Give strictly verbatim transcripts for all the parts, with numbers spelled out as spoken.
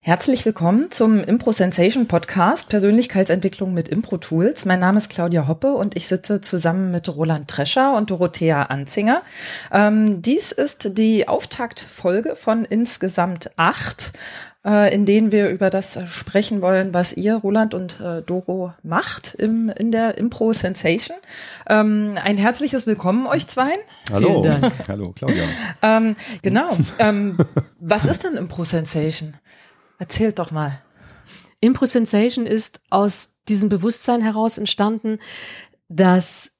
Herzlich willkommen zum Impro Sensation Podcast Persönlichkeitsentwicklung mit Impro-Tools. Mein Name ist Claudia Hoppe und ich sitze zusammen mit Roland Trescher und Dorothea Anzinger. Ähm, dies ist die Auftaktfolge von insgesamt acht, äh, in denen wir über das sprechen wollen, was ihr, Roland und äh, Doro, macht im, in der Impro Sensation. Ähm, ein herzliches Willkommen euch zweien. Hallo. Vielen Dank. Hallo, Claudia. Ähm, genau. ähm, was ist denn Impro Sensation? Erzählt doch mal. Impro Sensation ist aus diesem Bewusstsein heraus entstanden, dass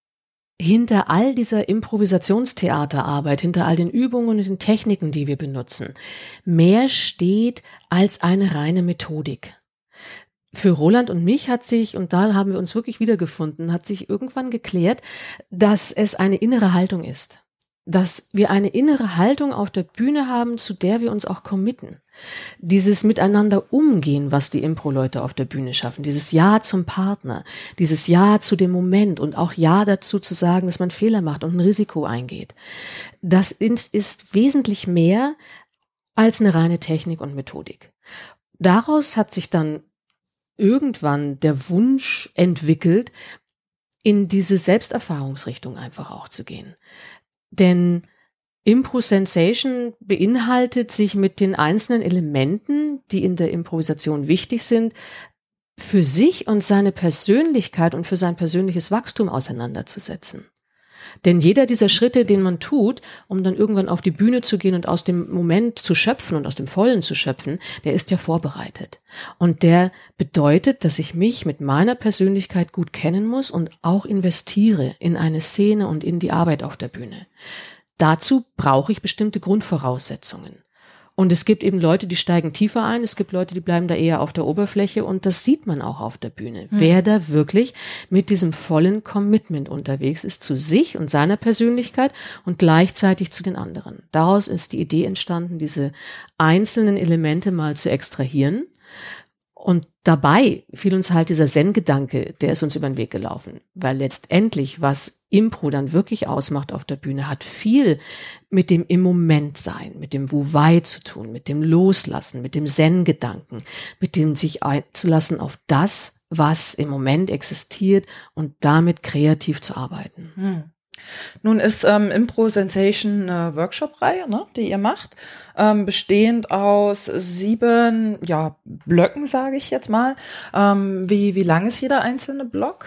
hinter all dieser Improvisationstheaterarbeit, hinter all den Übungen und den Techniken, die wir benutzen, mehr steht als eine reine Methodik. Für Roland und mich hat sich, und da haben wir uns wirklich wiedergefunden, hat sich irgendwann geklärt, dass es eine innere Haltung ist. Dass wir eine innere Haltung auf der Bühne haben, zu der wir uns auch committen. Dieses Miteinander umgehen, was die Impro-Leute auf der Bühne schaffen, dieses Ja zum Partner, dieses Ja zu dem Moment und auch Ja dazu zu sagen, dass man Fehler macht und ein Risiko eingeht. Das ist, ist wesentlich mehr als eine reine Technik und Methodik. Daraus hat sich dann irgendwann der Wunsch entwickelt, in diese Selbsterfahrungsrichtung einfach auch zu gehen. Denn Impro Sensation beinhaltet, sich mit den einzelnen Elementen, die in der Improvisation wichtig sind, für sich und seine Persönlichkeit und für sein persönliches Wachstum auseinanderzusetzen. Denn jeder dieser Schritte, den man tut, um dann irgendwann auf die Bühne zu gehen und aus dem Moment zu schöpfen und aus dem Vollen zu schöpfen, der ist ja vorbereitet. Und der bedeutet, dass ich mich mit meiner Persönlichkeit gut kennen muss und auch investiere in eine Szene und in die Arbeit auf der Bühne. Dazu brauche ich bestimmte Grundvoraussetzungen. Und es gibt eben Leute, die steigen tiefer ein, es gibt Leute, die bleiben da eher auf der Oberfläche und das sieht man auch auf der Bühne. Hm. Wer da wirklich mit diesem vollen Commitment unterwegs ist zu sich und seiner Persönlichkeit und gleichzeitig zu den anderen. Daraus ist die Idee entstanden, diese einzelnen Elemente mal zu extrahieren. Und dabei fiel uns halt dieser Zen-Gedanke, der ist uns über den Weg gelaufen. Weil letztendlich, was Impro dann wirklich ausmacht auf der Bühne, hat viel mit dem im Moment sein, mit dem Wu-Wei zu tun, mit dem Loslassen, mit dem Zen-Gedanken, mit dem sich einzulassen auf das, was im Moment existiert und damit kreativ zu arbeiten. Hm. Nun ist ähm, Impro Sensation eine Workshop-Reihe, ne, die ihr macht, ähm, bestehend aus sieben ja, Blöcken, sage ich jetzt mal. Ähm, wie, wie lang ist jeder einzelne Block?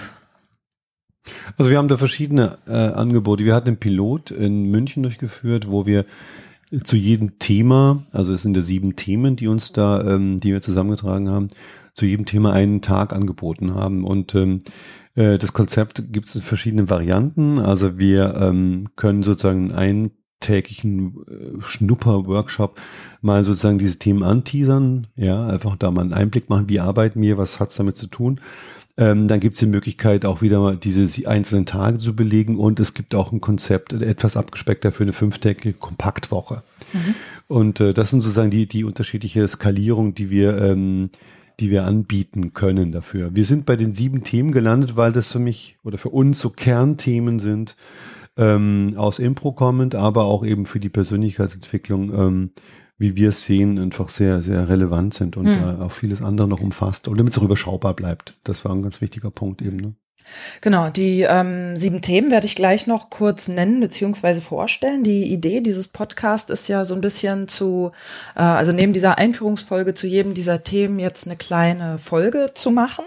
Also wir haben da verschiedene äh, Angebote. Wir hatten einen Pilot in München durchgeführt, wo wir zu jedem Thema, also es sind ja sieben Themen, die uns da, ähm, die wir zusammengetragen haben, zu jedem Thema einen Tag angeboten haben. Und ähm, das Konzept gibt es in verschiedenen Varianten. Also wir ähm, können sozusagen einen eintägigen äh, Schnupper-Workshop mal sozusagen diese Themen anteasern. Ja, einfach da mal einen Einblick machen, wie arbeiten wir, was hat's damit zu tun. Ähm, dann gibt es die Möglichkeit, auch wieder mal diese einzelnen Tage zu belegen. Und es gibt auch ein Konzept, etwas abgespeckter für eine fünftägige Kompaktwoche. Mhm. Und äh, das sind sozusagen die, die unterschiedliche Skalierung, die wir ähm, die wir anbieten können dafür. Wir sind bei den sieben Themen gelandet, weil das für mich oder für uns so Kernthemen sind, ähm, aus Impro kommend, aber auch eben für die Persönlichkeitsentwicklung, ähm, wie wir es sehen, einfach sehr, sehr relevant sind und hm. äh, auch vieles andere noch umfasst. Und damit es auch überschaubar bleibt. Das war ein ganz wichtiger Punkt eben, ne? Genau, die ähm, sieben Themen werde ich gleich noch kurz nennen bzw. vorstellen. Die Idee dieses Podcasts ist ja so ein bisschen zu, äh, also neben dieser Einführungsfolge zu jedem dieser Themen jetzt eine kleine Folge zu machen.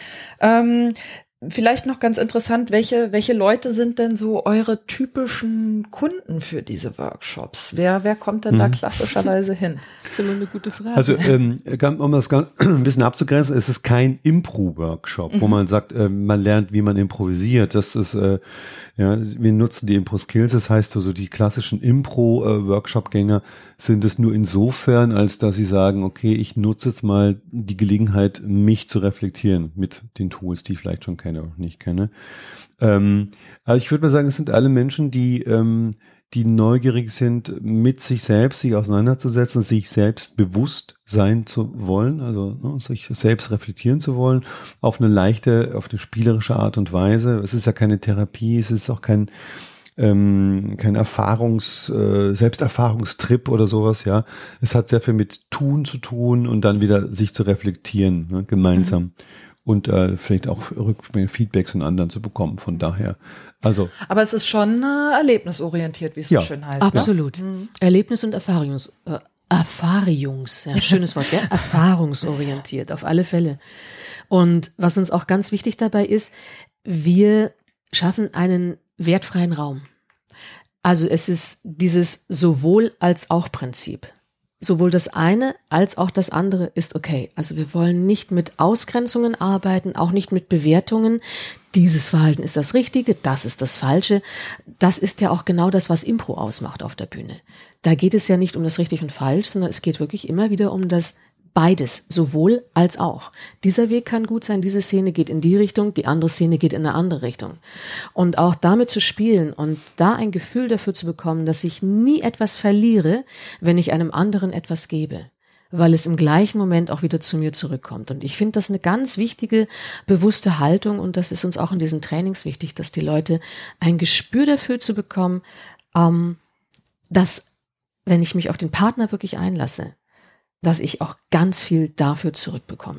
Ähm, Vielleicht noch ganz interessant, welche welche Leute sind denn so eure typischen Kunden für diese Workshops? Wer wer kommt denn hm. da klassischerweise hin? Das ist immer eine gute Frage. Also ähm, um das ganz, ein bisschen abzugrenzen, es ist kein Impro-Workshop, mhm. wo man sagt, äh, man lernt, wie man improvisiert. Das ist, äh, ja, wir nutzen die Impro-Skills, das heißt so, so die klassischen Impro-Workshop-Gänger sind es nur insofern, als dass sie sagen, okay, ich nutze jetzt mal die Gelegenheit, mich zu reflektieren mit den Tools, die ich vielleicht schon kenne oder nicht kenne. Ähm, aber ich würde mal sagen, es sind alle Menschen, die ähm, die neugierig sind, mit sich selbst sich auseinanderzusetzen, sich selbst bewusst sein zu wollen, also ne, sich selbst reflektieren zu wollen, auf eine leichte, auf eine spielerische Art und Weise. Es ist ja keine Therapie, es ist auch kein ähm, kein Erfahrungs, äh, Selbsterfahrungstrip oder sowas, ja. Es hat sehr viel mit Tun zu tun und dann wieder sich zu reflektieren, ne, gemeinsam. Mhm. Und äh, vielleicht auch Feedbacks von anderen zu bekommen. Von daher, also. Aber es ist schon äh, erlebnisorientiert, wie es ja, so schön heißt. Absolut. Ja? Mhm. Erlebnis- und Erfahrungs, äh, Erfahrungs, ja, schönes Wort, ja, erfahrungsorientiert, auf alle Fälle. Und was uns auch ganz wichtig dabei ist, wir schaffen einen wertfreien Raum. Also es ist dieses sowohl als auch Prinzip. Sowohl das eine als auch das andere ist okay. Also wir wollen nicht mit Ausgrenzungen arbeiten, auch nicht mit Bewertungen. Dieses Verhalten ist das Richtige, das ist das Falsche. Das ist ja auch genau das, was Impro ausmacht auf der Bühne. Da geht es ja nicht um das Richtig und Falsch, sondern es geht wirklich immer wieder um das Beides, sowohl als auch. Dieser Weg kann gut sein, diese Szene geht in die Richtung, die andere Szene geht in eine andere Richtung. Und auch damit zu spielen und da ein Gefühl dafür zu bekommen, dass ich nie etwas verliere, wenn ich einem anderen etwas gebe, weil es im gleichen Moment auch wieder zu mir zurückkommt. Und ich finde das eine ganz wichtige, bewusste Haltung und das ist uns auch in diesen Trainings wichtig, dass die Leute ein Gespür dafür zu bekommen, ähm, dass, wenn ich mich auf den Partner wirklich einlasse, dass ich auch ganz viel dafür zurückbekomme.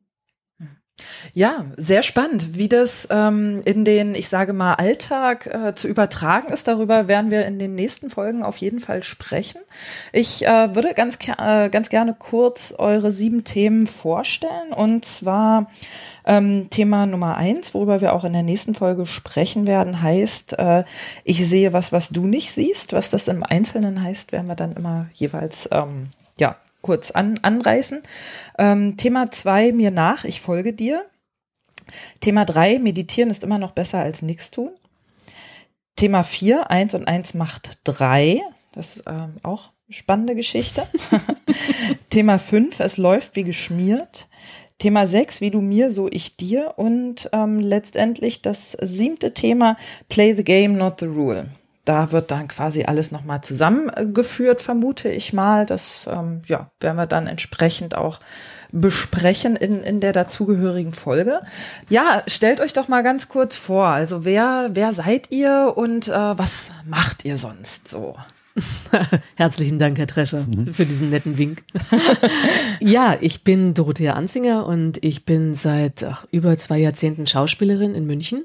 Ja, sehr spannend, wie das ähm, in den, ich sage mal, Alltag äh, zu übertragen ist. Darüber werden wir in den nächsten Folgen auf jeden Fall sprechen. Ich äh, würde ganz, äh, ganz gerne kurz eure sieben Themen vorstellen. Und zwar ähm, Thema Nummer eins, worüber wir auch in der nächsten Folge sprechen werden, heißt, äh, ich sehe was, was du nicht siehst. Was das im Einzelnen heißt, werden wir dann immer jeweils, ähm, ja, kurz an, anreißen. Ähm, Thema zwei, mir nach, ich folge dir. Thema drei, meditieren ist immer noch besser als nichts tun. Thema vier, eins und eins macht drei. Das ist ähm, auch eine spannende Geschichte. Thema fünf, es läuft wie geschmiert. Thema sechs, wie du mir, so ich dir. Und ähm, letztendlich das siebte Thema, play the game, not the rule. Da wird dann quasi alles nochmal zusammengeführt, vermute ich mal. Das ähm, ja, werden wir dann entsprechend auch besprechen in, in der dazugehörigen Folge. Ja, stellt euch doch mal ganz kurz vor. Also wer, wer seid ihr und äh, was macht ihr sonst so? Herzlichen Dank, Herr Trescher, mhm. für diesen netten Wink. Ja, ich bin Dorothea Anzinger und ich bin seit ach, über zwei Jahrzehnten Schauspielerin in München.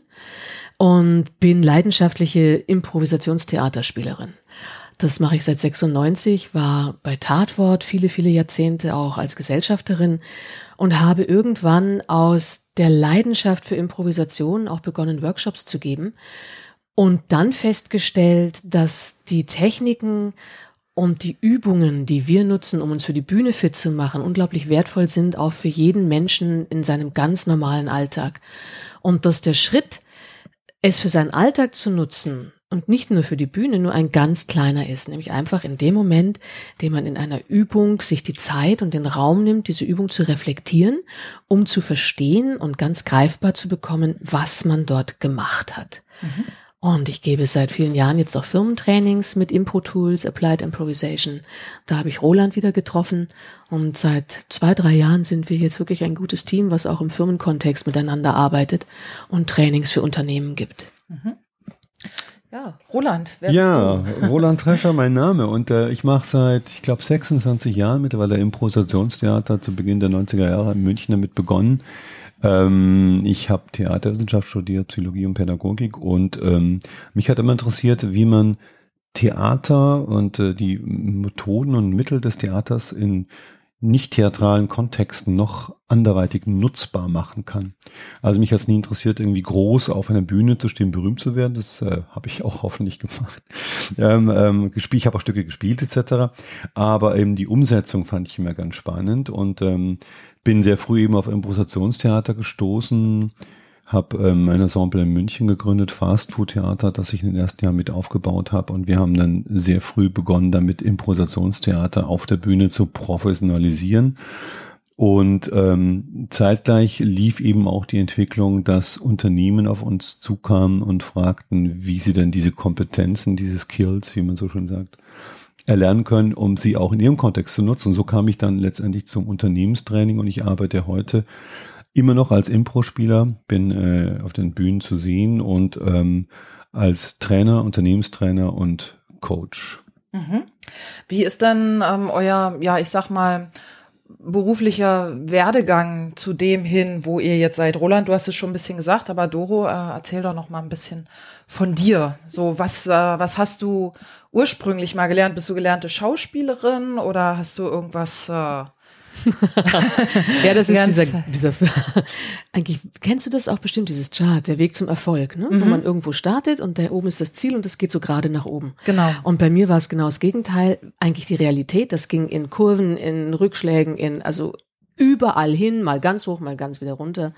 Und bin leidenschaftliche Improvisationstheaterspielerin. Das mache ich seit sechsundneunzig, war bei Tatwort viele, viele Jahrzehnte auch als Gesellschafterin und habe irgendwann aus der Leidenschaft für Improvisation auch begonnen, Workshops zu geben und dann festgestellt, dass die Techniken und die Übungen, die wir nutzen, um uns für die Bühne fit zu machen, unglaublich wertvoll sind, auch für jeden Menschen in seinem ganz normalen Alltag. Und dass der Schritt, es für seinen Alltag zu nutzen und nicht nur für die Bühne, nur ein ganz kleiner ist, nämlich einfach in dem Moment, in dem man in einer Übung sich die Zeit und den Raum nimmt, diese Übung zu reflektieren, um zu verstehen und ganz greifbar zu bekommen, was man dort gemacht hat. Mhm. Und ich gebe seit vielen Jahren jetzt auch Firmentrainings mit Impro-Tools, Applied Improvisation. Da habe ich Roland wieder getroffen und seit zwei, drei Jahren sind wir jetzt wirklich ein gutes Team, was auch im Firmenkontext miteinander arbeitet und Trainings für Unternehmen gibt. Mhm. Ja, Roland, wer ja, bist du? Roland Trescher, mein Name. Und äh, ich mache seit, ich glaube, sechsundzwanzig Jahren mittlerweile Improvisationstheater, zu Beginn der neunziger Jahre in München damit begonnen. Ähm, ich habe Theaterwissenschaft studiert, Psychologie und Pädagogik und ähm, mich hat immer interessiert, wie man Theater und äh, die Methoden und Mittel des Theaters in nicht theatralen Kontexten noch anderweitig nutzbar machen kann. Also mich hat es nie interessiert, irgendwie groß auf einer Bühne zu stehen, berühmt zu werden. Das äh, habe ich auch hoffentlich gemacht. ähm, ähm, gespielt, ich habe auch Stücke gespielt et cetera. Aber eben die Umsetzung fand ich immer ganz spannend und ähm, bin sehr früh eben auf Improvisationstheater gestoßen, habe ähm, ein Ensemble in München gegründet, Fast-Food-Theater, das ich in den ersten Jahren mit aufgebaut habe und wir haben dann sehr früh begonnen, damit Improvisationstheater auf der Bühne zu professionalisieren und ähm, zeitgleich lief eben auch die Entwicklung, dass Unternehmen auf uns zukamen und fragten, wie sie denn diese Kompetenzen, diese Skills, wie man so schön sagt, erlernen können, um sie auch in ihrem Kontext zu nutzen. Und so kam ich dann letztendlich zum Unternehmenstraining und ich arbeite heute immer noch als Impro-Spieler, bin äh, auf den Bühnen zu sehen und ähm, als Trainer, Unternehmenstrainer und Coach. Mhm. Wie ist denn ähm, euer, ja, ich sag mal, beruflicher Werdegang zu dem hin, wo ihr jetzt seid? Roland, du hast es schon ein bisschen gesagt, aber Doro, äh, erzähl doch noch mal ein bisschen von dir. So, was, äh, was hast du ursprünglich mal gelernt? Bist du gelernte Schauspielerin oder hast du irgendwas? Äh ja, das ist dieser, dieser, eigentlich, kennst du das auch bestimmt, dieses Chart, der Weg zum Erfolg, ne? Mhm. Wo man irgendwo startet und da oben ist das Ziel und es geht so gerade nach oben. Genau. Und bei mir war es genau das Gegenteil, eigentlich die Realität, das ging in Kurven, in Rückschlägen, in, also überall hin, mal ganz hoch, mal ganz wieder runter.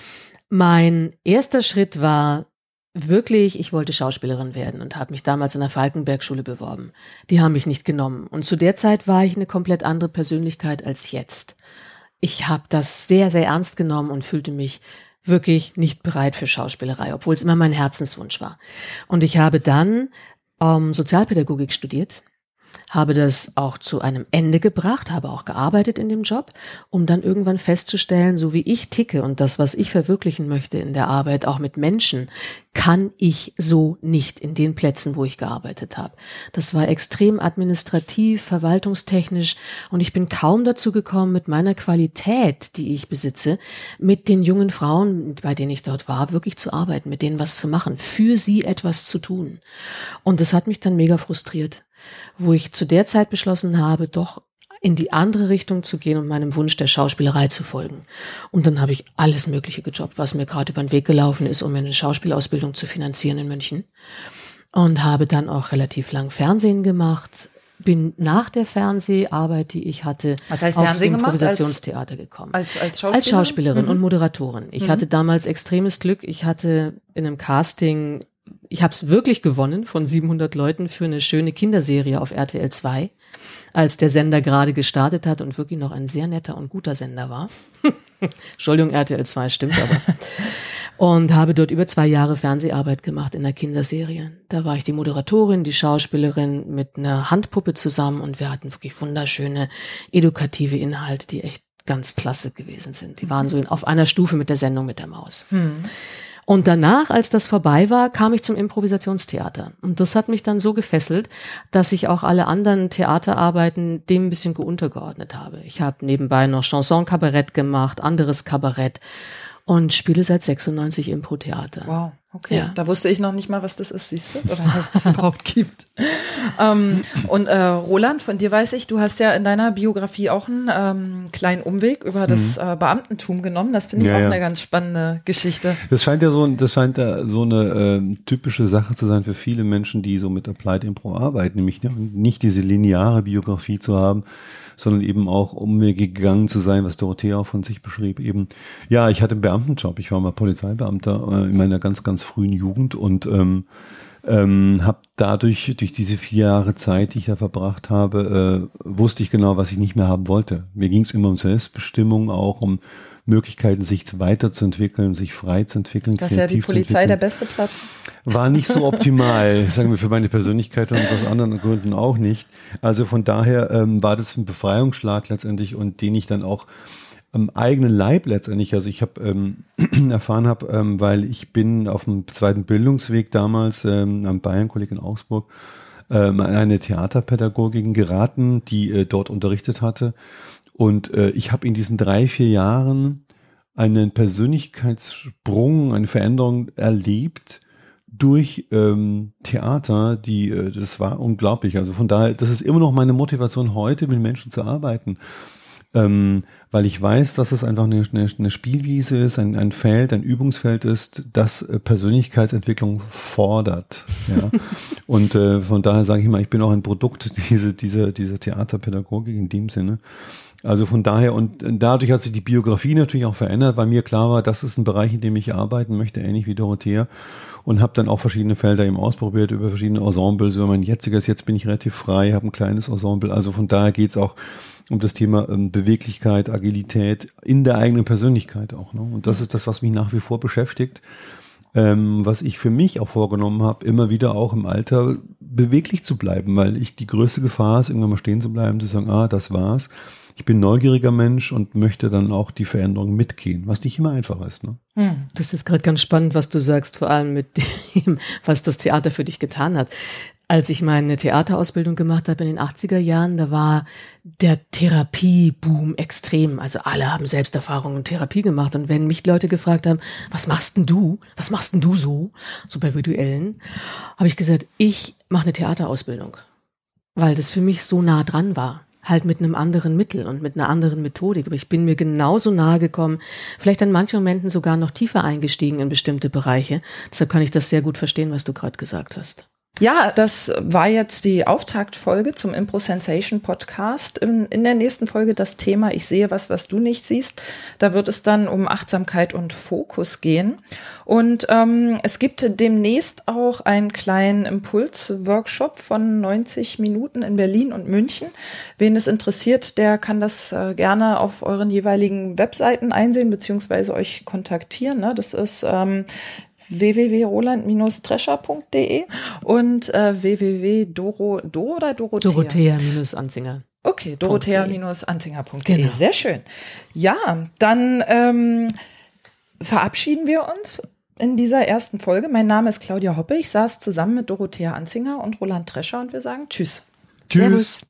Mein erster Schritt war wirklich, ich wollte Schauspielerin werden und habe mich damals in der Falkenberg-Schule beworben. Die haben mich nicht genommen. Und zu der Zeit war ich eine komplett andere Persönlichkeit als jetzt. Ich habe das sehr, sehr ernst genommen und fühlte mich wirklich nicht bereit für Schauspielerei, obwohl es immer mein Herzenswunsch war. Und ich habe dann ähm, Sozialpädagogik studiert, habe das auch zu einem Ende gebracht, habe auch gearbeitet in dem Job, um dann irgendwann festzustellen, so wie ich ticke und das, was ich verwirklichen möchte in der Arbeit, auch mit Menschen, kann ich so nicht in den Plätzen, wo ich gearbeitet habe. Das war extrem administrativ, verwaltungstechnisch und ich bin kaum dazu gekommen, mit meiner Qualität, die ich besitze, mit den jungen Frauen, bei denen ich dort war, wirklich zu arbeiten, mit denen was zu machen, für sie etwas zu tun. Und das hat mich dann mega frustriert, wo ich zu der Zeit beschlossen habe, doch in die andere Richtung zu gehen und meinem Wunsch der Schauspielerei zu folgen. Und dann habe ich alles Mögliche gejobbt, was mir gerade über den Weg gelaufen ist, um mir eine Schauspielausbildung zu finanzieren in München. Und habe dann auch relativ lang Fernsehen gemacht, bin nach der Fernseharbeit, die ich hatte, was heißt aufs Fernsehen Improvisationstheater gekommen. Als, als Schauspielerin? Als Schauspielerin mhm. und Moderatorin. Ich mhm. hatte damals extremes Glück. Ich hatte in einem Casting Ich habe es wirklich gewonnen von siebenhundert Leuten für eine schöne Kinderserie auf R T L zwei, als der Sender gerade gestartet hat und wirklich noch ein sehr netter und guter Sender war. Entschuldigung, R T L zwei stimmt aber. Und habe dort über zwei Jahre Fernseharbeit gemacht in der Kinderserie. Da war ich die Moderatorin, die Schauspielerin mit einer Handpuppe zusammen und wir hatten wirklich wunderschöne edukative Inhalte, die echt ganz klasse gewesen sind. Die waren so auf einer Stufe mit der Sendung mit der Maus. Hm. Und danach, als das vorbei war, kam ich zum Improvisationstheater. Und das hat mich dann so gefesselt, dass ich auch alle anderen Theaterarbeiten dem ein bisschen untergeordnet habe. Ich habe nebenbei noch Chanson-Kabarett gemacht, anderes Kabarett und spiele seit sechsundneunzig Impro-Theater. Wow, okay. Ja. Da wusste ich noch nicht mal, was das ist, siehst du? Oder was das überhaupt gibt. ähm, und äh, Roland, von dir weiß ich, du hast ja in deiner Biografie auch einen ähm, kleinen Umweg über das äh, Beamtentum genommen. Das finde ich ja, auch ja. eine ganz spannende Geschichte. Das scheint ja so, das scheint ja so eine äh, typische Sache zu sein für viele Menschen, die so mit Applied Impro arbeiten, nämlich nicht diese lineare Biografie zu haben, sondern eben auch Umwege gegangen zu sein, was Dorothea auch von sich beschrieb. Eben, ja, ich hatte einen Beamtenjob, ich war mal Polizeibeamter äh, in meiner ganz, ganz frühen Jugend und ähm, ähm, habe dadurch, durch diese vier Jahre Zeit, die ich da verbracht habe, äh, wusste ich genau, was ich nicht mehr haben wollte. Mir ging es immer um Selbstbestimmung, auch um Möglichkeiten, sich weiterzuentwickeln, sich frei zu entwickeln. Das ist ja die Polizei der beste Platz. War nicht so optimal, sagen wir, für meine Persönlichkeit und aus anderen Gründen auch nicht. Also von daher ähm, war das ein Befreiungsschlag letztendlich und den ich dann auch am eigenen Leib letztendlich, also ich habe ähm, erfahren habe, ähm, weil ich bin auf dem zweiten Bildungsweg damals ähm, am Bayern-Kolleg in Augsburg ähm, an eine Theaterpädagogin geraten, die äh, dort unterrichtet hatte. Und äh, ich habe in diesen drei, vier Jahren einen Persönlichkeitssprung, eine Veränderung erlebt durch ähm, Theater, die, äh, das war unglaublich. Also von daher, das ist immer noch meine Motivation heute, mit Menschen zu arbeiten. Ähm, weil ich weiß, dass es einfach eine, eine, eine Spielwiese ist, ein, ein Feld, ein Übungsfeld ist, das äh, Persönlichkeitsentwicklung fordert. Ja. Und äh, von daher sage ich mal, ich bin auch ein Produkt dieser diese, diese Theaterpädagogik in dem Sinne. Also von daher, und dadurch hat sich die Biografie natürlich auch verändert, weil mir klar war, das ist ein Bereich, in dem ich arbeiten möchte, ähnlich wie Dorothea. Und habe dann auch verschiedene Felder eben ausprobiert, über verschiedene Ensembles, über mein jetziges, jetzt bin ich relativ frei, habe ein kleines Ensemble. Also von daher geht's auch um das Thema ähm, Beweglichkeit, Agilität in der eigenen Persönlichkeit auch. Ne? Und das ist das, was mich nach wie vor beschäftigt. Ähm, was ich für mich auch vorgenommen habe, immer wieder auch im Alter beweglich zu bleiben, weil ich die größte Gefahr ist, irgendwann mal stehen zu bleiben, zu sagen, ah, das war's. ich bin ein neugieriger Mensch und möchte dann auch die Veränderung mitgehen, was nicht immer einfach ist. Ne? Hm. Das ist jetzt gerade ganz spannend, was du sagst, vor allem mit dem, was das Theater für dich getan hat. Als ich meine Theaterausbildung gemacht habe in den achtziger Jahren, da war der Therapieboom extrem. Also alle haben Selbsterfahrungen und Therapie gemacht. Und wenn mich Leute gefragt haben, was machst denn du? Was machst denn du so? So bei Virtuellen, habe ich gesagt, ich mache eine Theaterausbildung. Weil das für mich so nah dran war. Halt mit einem anderen Mittel und mit einer anderen Methodik. Aber ich bin mir genauso nahe gekommen, vielleicht an manchen Momenten sogar noch tiefer eingestiegen in bestimmte Bereiche. Deshalb kann ich das sehr gut verstehen, was du gerade gesagt hast. Ja, das war jetzt die Auftaktfolge zum Impro-Sensation Podcast. In, in der nächsten Folge das Thema Ich sehe was, was du nicht siehst. Da wird es dann um Achtsamkeit und Fokus gehen. Und ähm, es gibt demnächst auch einen kleinen Impuls-Workshop von neunzig Minuten in Berlin und München. Wen es interessiert, der kann das äh, gerne auf euren jeweiligen Webseiten einsehen beziehungsweise euch kontaktieren. Ne? Das ist ähm, w w w punkt roland Bindestrich trescher punkt d e und äh, w w w punkt doro, Doro oder Dorothea? Dorothea-Anzinger. Okay, Dorothea-Anzinger punkt d e. Genau. Sehr schön. Ja, dann ähm, verabschieden wir uns in dieser ersten Folge. Mein Name ist Claudia Hoppe. Ich saß zusammen mit Dorothea Anzinger und Roland Trescher und wir sagen Tschüss. Tschüss. Servus.